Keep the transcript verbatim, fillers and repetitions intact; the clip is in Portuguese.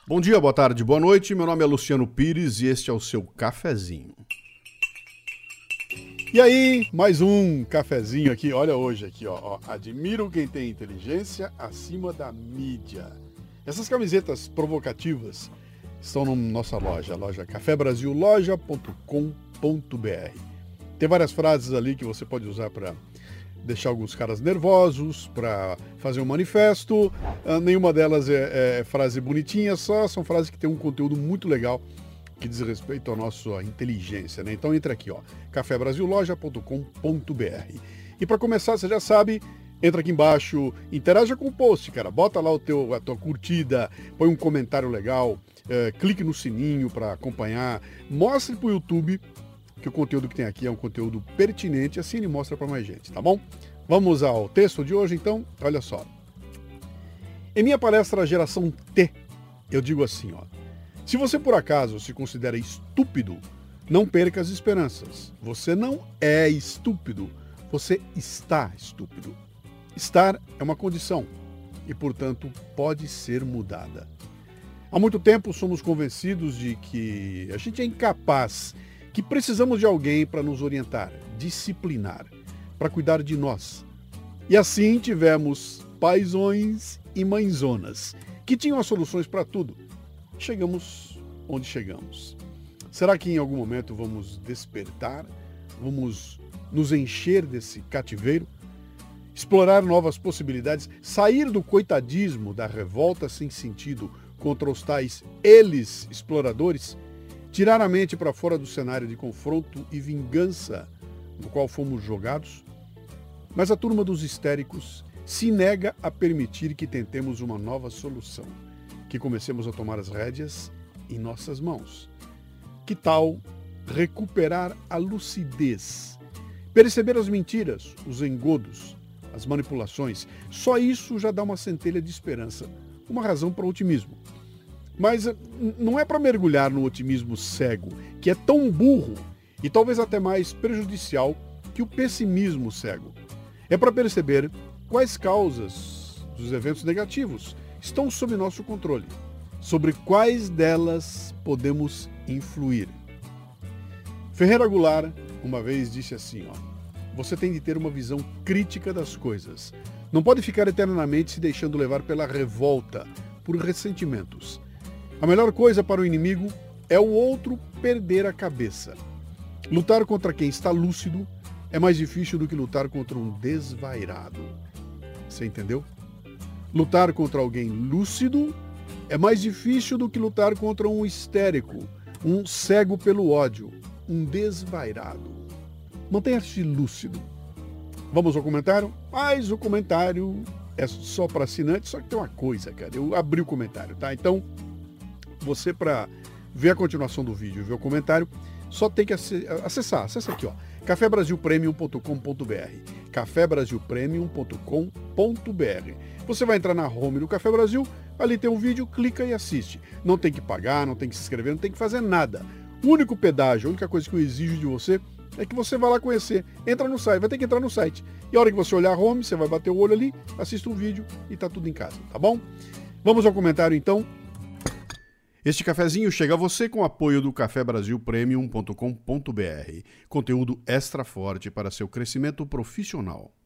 Bom dia, boa tarde, boa noite. Meu nome é Luciano Pires e este é o seu cafezinho. E aí, mais um cafezinho aqui. Olha hoje aqui, ó, ó. Admiro quem tem inteligência acima da mídia. Essas camisetas provocativas estão na nossa loja, a loja café brasil loja ponto com ponto br. Tem várias frases ali que você pode usar para deixar alguns caras nervosos, para fazer um manifesto. Uh, nenhuma delas é, é frase bonitinha, só são frases que têm um conteúdo muito legal que diz respeito à nossa inteligência, né? Então entra aqui, ó, café brasil loja ponto com ponto br. E para começar, você já sabe, entra aqui embaixo, interaja com o post, cara. Bota lá o teu, a tua curtida, põe um comentário legal, é, clique no sininho para acompanhar, mostre pro YouTube que o conteúdo que tem aqui é um conteúdo pertinente, assim ele mostra para mais gente, tá bom? Vamos ao texto de hoje, então? Olha só. Em minha palestra Geração T, eu digo assim, ó. Se você por acaso se considera estúpido, não perca as esperanças. Você não é estúpido, você está estúpido. Estar é uma condição e, portanto, pode ser mudada. Há muito tempo somos convencidos de que a gente é incapaz, que precisamos de alguém para nos orientar, disciplinar, para cuidar de nós. E assim tivemos paizões e mãezonas, que tinham as soluções para tudo. Chegamos onde chegamos. Será que em algum momento vamos despertar? Vamos nos encher desse cativeiro? Explorar novas possibilidades? Sair do coitadismo, da revolta sem sentido contra os tais eles exploradores? Tirar a mente para fora do cenário de confronto e vingança no qual fomos jogados? Mas a turma dos histéricos se nega a permitir que tentemos uma nova solução, que comecemos a tomar as rédeas em nossas mãos. Que tal recuperar a lucidez? Perceber as mentiras, os engodos, as manipulações? Só isso já dá uma centelha de esperança, uma razão para o otimismo. Mas não é para mergulhar no otimismo cego, que é tão burro e talvez até mais prejudicial que o pessimismo cego. É para perceber quais causas dos eventos negativos estão sob nosso controle, sobre quais delas podemos influir. Ferreira Goulart uma vez disse assim, ó, você tem de ter uma visão crítica das coisas. Não pode ficar eternamente se deixando levar pela revolta, por ressentimentos. A melhor coisa para o inimigo é o outro perder a cabeça. Lutar contra quem está lúcido é mais difícil do que lutar contra um desvairado. Você entendeu? Lutar contra alguém lúcido é mais difícil do que lutar contra um histérico, um cego pelo ódio, um desvairado. Mantenha-se lúcido. Vamos ao comentário? Mas o comentário é só para assinantes, só que tem uma coisa, cara. Eu abri o comentário, tá? Então, você, para ver a continuação do vídeo e ver o comentário, só tem que acessar. Acessa aqui, ó, café brasil premium ponto com ponto br. café brasil premium ponto com ponto br. Você vai entrar na home do Café Brasil, ali tem um vídeo, clica e assiste. Não tem que pagar, não tem que se inscrever, não tem que fazer nada. O único pedágio, a única coisa que eu exijo de você é que você vá lá conhecer. Entra no site, vai ter que entrar no site. E a hora que você olhar a home, você vai bater o olho ali, assista um vídeo e tá tudo em casa, tá bom? Vamos ao comentário então. Este cafezinho chega a você com o apoio do café brasil premium ponto com ponto br. Conteúdo extra forte para seu crescimento profissional.